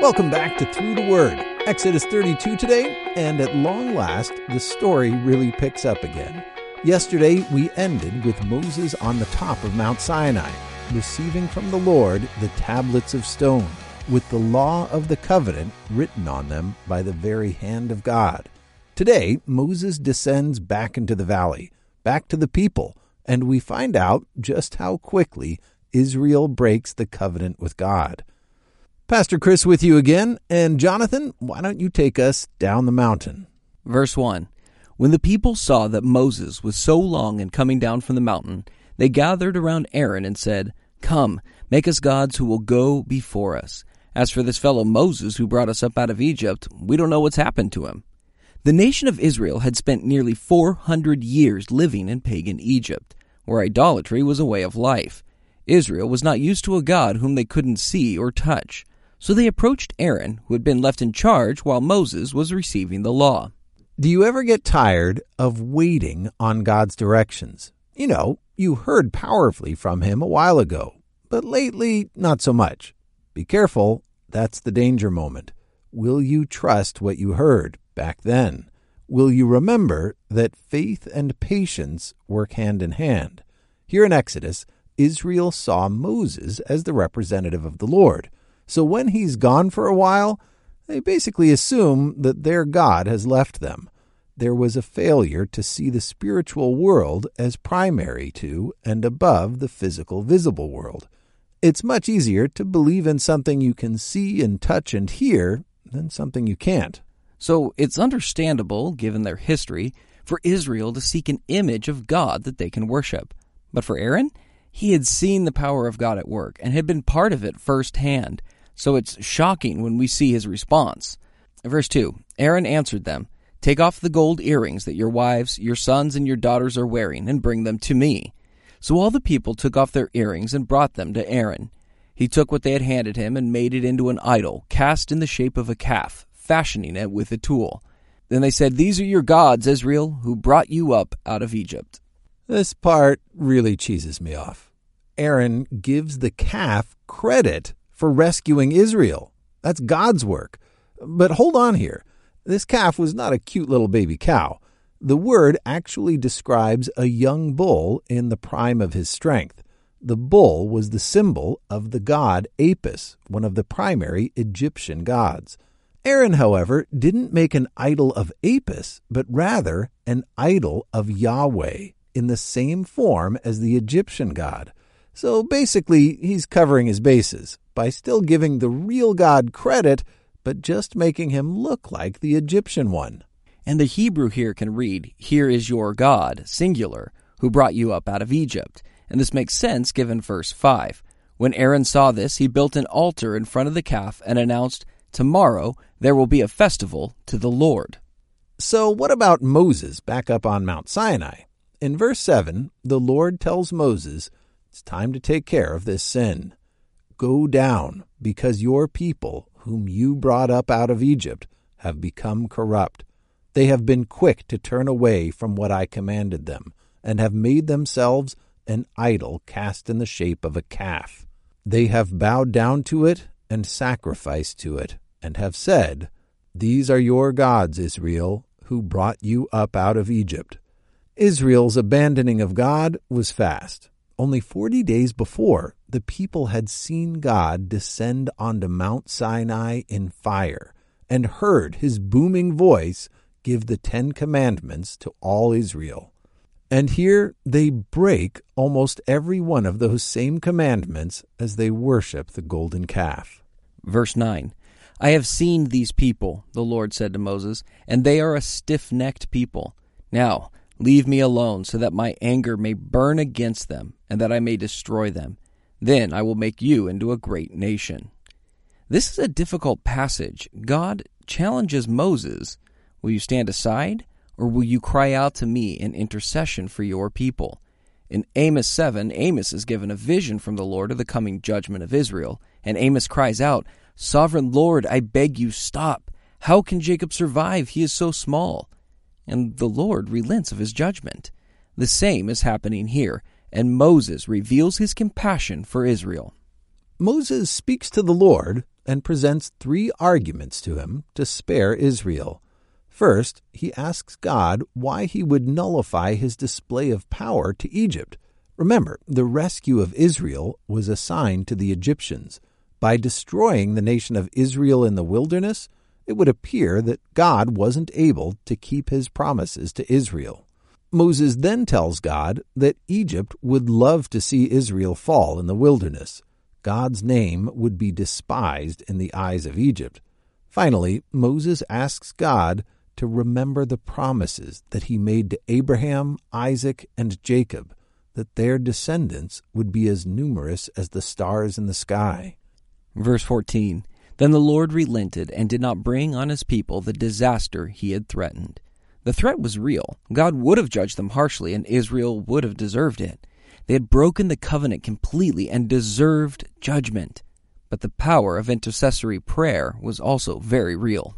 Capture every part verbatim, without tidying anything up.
Welcome back to Through the Word, Exodus thirty-two today, and at long last, the story really picks up again. Yesterday, we ended with Moses on the top of Mount Sinai, receiving from the Lord the tablets of stone, with the law of the covenant written on them by the very hand of God. Today, Moses descends back into the valley, back to the people, and we find out just how quickly Israel breaks the covenant with God. Pastor Chris with you again, and Jonathan, why don't you take us down the mountain? Verse one. When the people saw that Moses was so long in coming down from the mountain, they gathered around Aaron and said, "Come, make us gods who will go before us. As for this fellow Moses who brought us up out of Egypt, we don't know what's happened to him." The nation of Israel had spent nearly four hundred years living in pagan Egypt, where idolatry was a way of life. Israel was not used to a God whom they couldn't see or touch. So they approached Aaron, who had been left in charge while Moses was receiving the law. Do you ever get tired of waiting on God's directions? You know, you heard powerfully from him a while ago, but lately, not so much. Be careful, that's the danger moment. Will you trust what you heard back then? Will you remember that faith and patience work hand in hand? Here in Exodus, Israel saw Moses as the representative of the Lord. So when he's gone for a while, they basically assume that their God has left them. There was a failure to see the spiritual world as primary to and above the physical visible world. It's much easier to believe in something you can see and touch and hear than something you can't. So it's understandable, given their history, for Israel to seek an image of God that they can worship. But for Aaron, he had seen the power of God at work and had been part of it firsthand. So it's shocking when we see his response. Verse two, Aaron answered them, "Take off the gold earrings that your wives, your sons, and your daughters are wearing, and bring them to me." So all the people took off their earrings and brought them to Aaron. He took what they had handed him and made it into an idol, cast in the shape of a calf, fashioning it with a tool. Then they said, "These are your gods, Israel, who brought you up out of Egypt." This part really cheeses me off. Aaron gives the calf credit for rescuing Israel. That's God's work. But hold on here. This calf was not a cute little baby cow. The word actually describes a young bull in the prime of his strength. The bull was the symbol of the god Apis, one of the primary Egyptian gods. Aaron, however, didn't make an idol of Apis, but rather an idol of Yahweh in the same form as the Egyptian god. So basically, he's covering his bases by still giving the real God credit, but just making him look like the Egyptian one. And the Hebrew here can read, "Here is your God," singular, "who brought you up out of Egypt." And this makes sense given verse five. When Aaron saw this, he built an altar in front of the calf and announced, "Tomorrow there will be a festival to the Lord." So what about Moses back up on Mount Sinai? In verse seven, the Lord tells Moses, it's time to take care of this sin. Go down, because your people, whom you brought up out of Egypt, have become corrupt. They have been quick to turn away from what I commanded them, and have made themselves an idol cast in the shape of a calf. They have bowed down to it and sacrificed to it, and have said, "These are your gods, Israel, who brought you up out of Egypt." Israel's abandoning of God was fast. Only forty days before, the people had seen God descend onto Mount Sinai in fire and heard his booming voice give the Ten Commandments to all Israel. And here they break almost every one of those same commandments as they worship the golden calf. Verse nine, "I have seen these people," the Lord said to Moses, "and they are a stiff-necked people. Now, leave me alone so that my anger may burn against them and that I may destroy them. Then I will make you into a great nation." This is a difficult passage. God challenges Moses. Will you stand aside, or will you cry out to me in intercession for your people? In Amos seven, Amos is given a vision from the Lord of the coming judgment of Israel, and Amos cries out, "Sovereign Lord, I beg you, stop. How can Jacob survive? He is so small." And the Lord relents of his judgment. The same is happening here, and Moses reveals his compassion for Israel. Moses speaks to the Lord, and presents three arguments to him to spare Israel. First, he asks God why he would nullify his display of power to Egypt. Remember, the rescue of Israel was assigned to the Egyptians. By destroying the nation of Israel in the wilderness, it would appear that God wasn't able to keep his promises to Israel. Moses then tells God that Egypt would love to see Israel fall in the wilderness. God's name would be despised in the eyes of Egypt. Finally, Moses asks God to remember the promises that he made to Abraham, Isaac, and Jacob, that their descendants would be as numerous as the stars in the sky. Verse fourteen, Then the Lord relented and did not bring on his people the disaster he had threatened. The threat was real. God would have judged them harshly, and Israel would have deserved it. They had broken the covenant completely and deserved judgment. But the power of intercessory prayer was also very real.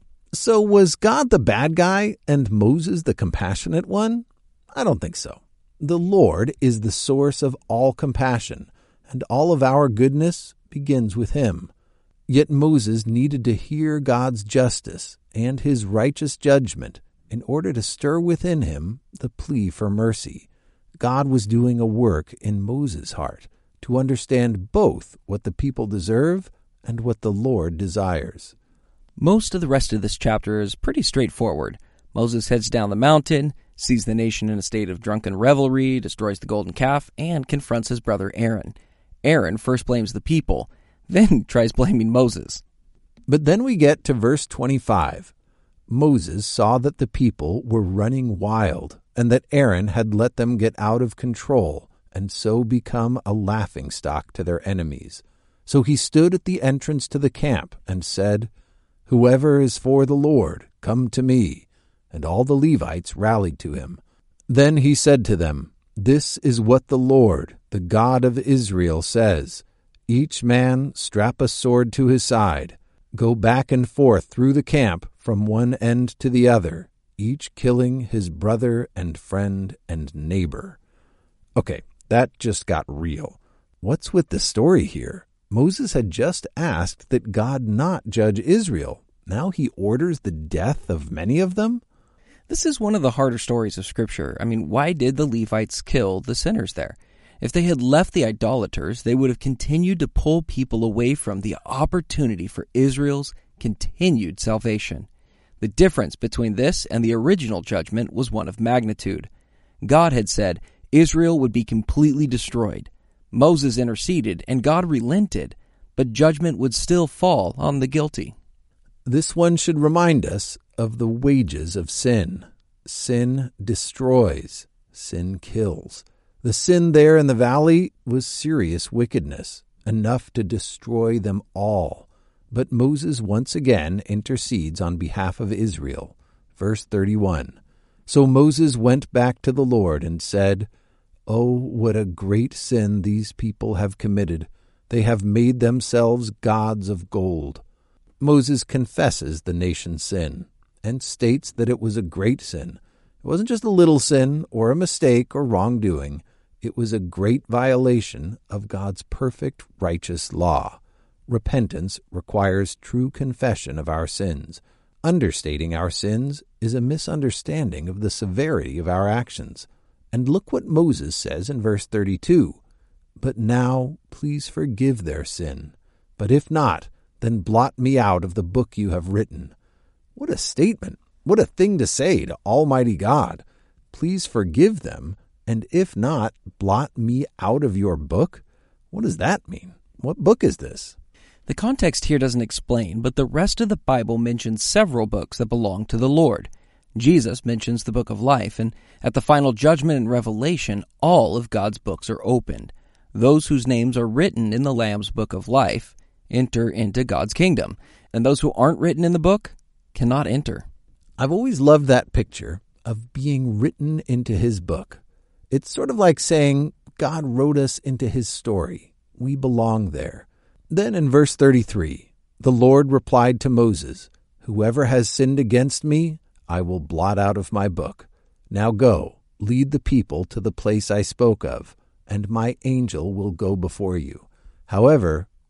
So was God the bad guy and Moses the compassionate one? I don't think so. The Lord is the source of all compassion, and all of our goodness begins with him. Yet Moses needed to hear God's justice and his righteous judgment in order to stir within him the plea for mercy. God was doing a work in Moses' heart to understand both what the people deserve and what the Lord desires. Most of the rest of this chapter is pretty straightforward. Moses heads down the mountain, sees the nation in a state of drunken revelry, destroys the golden calf, and confronts his brother Aaron. Aaron first blames the people, then tries blaming Moses. But then we get to verse twenty-five. Moses saw that the people were running wild, and that Aaron had let them get out of control, and so become a laughingstock to their enemies. So he stood at the entrance to the camp and said, Whoever is for the Lord, come to me. And all the Levites rallied to him. Then he said to them, This is what the Lord, the God of Israel, says. Each man strap a sword to his side. Go back and forth through the camp from one end to the other, each killing his brother and friend and neighbor. Okay, that just got real. What's with the story here? Moses had just asked that God not judge Israel. Now he orders the death of many of them? This is one of the harder stories of Scripture. I mean, why did the Levites kill the sinners there? If they had left the idolaters, they would have continued to pull people away from the opportunity for Israel's continued salvation. The difference between this and the original judgment was one of magnitude. God had said Israel would be completely destroyed. Moses interceded, and God relented, but judgment would still fall on the guilty. This one should remind us of the wages of sin. Sin destroys. Sin kills. The sin there in the valley was serious wickedness, enough to destroy them all. But Moses once again intercedes on behalf of Israel. Verse thirty-one. So Moses went back to the Lord and said, Oh, what a great sin these people have committed. They have made themselves gods of gold. Moses confesses the nation's sin and states that it was a great sin. It wasn't just a little sin or a mistake or wrongdoing. It was a great violation of God's perfect righteous law. Repentance requires true confession of our sins. Understating our sins is a misunderstanding of the severity of our actions. And look what Moses says in verse thirty-two. But now please forgive their sin. But if not, then blot me out of the book you have written. What a statement. What a thing to say to Almighty God. Please forgive them, and if not, blot me out of your book? What does that mean? What book is this? The context here doesn't explain, but the rest of the Bible mentions several books that belong to the Lord. Jesus mentions the book of life, and at the final judgment and Revelation, all of God's books are opened. Those whose names are written in the Lamb's book of life enter into God's kingdom, and those who aren't written in the book cannot enter. I've always loved that picture of being written into his book. It's sort of like saying God wrote us into his story. We belong there. Then in verse thirty-three, the Lord replied to Moses, Whoever has sinned against me, I will blot out of my book. Now go, lead the people to the place I spoke of, and my angel will go before you. However,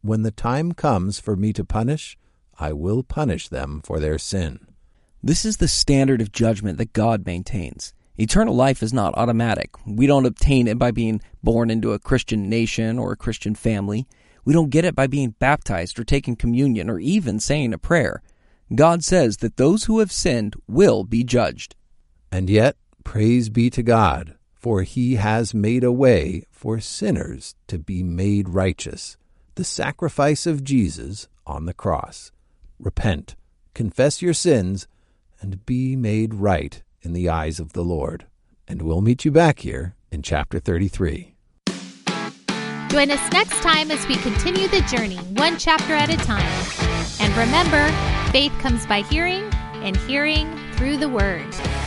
When the time comes for me to punish, I will punish them for their sin. This is the standard of judgment that God maintains. Eternal life is not automatic. We don't obtain it by being born into a Christian nation or a Christian family. We don't get it by being baptized or taking communion or even saying a prayer. God says that those who have sinned will be judged. And yet, praise be to God, for he has made a way for sinners to be made righteous. The sacrifice of Jesus on the cross. Repent, confess your sins, and be made right in the eyes of the Lord. And we'll meet you back here in chapter thirty-three. Join us next time as we continue the journey, one chapter at a time. And remember, faith comes by hearing, and hearing through the Word.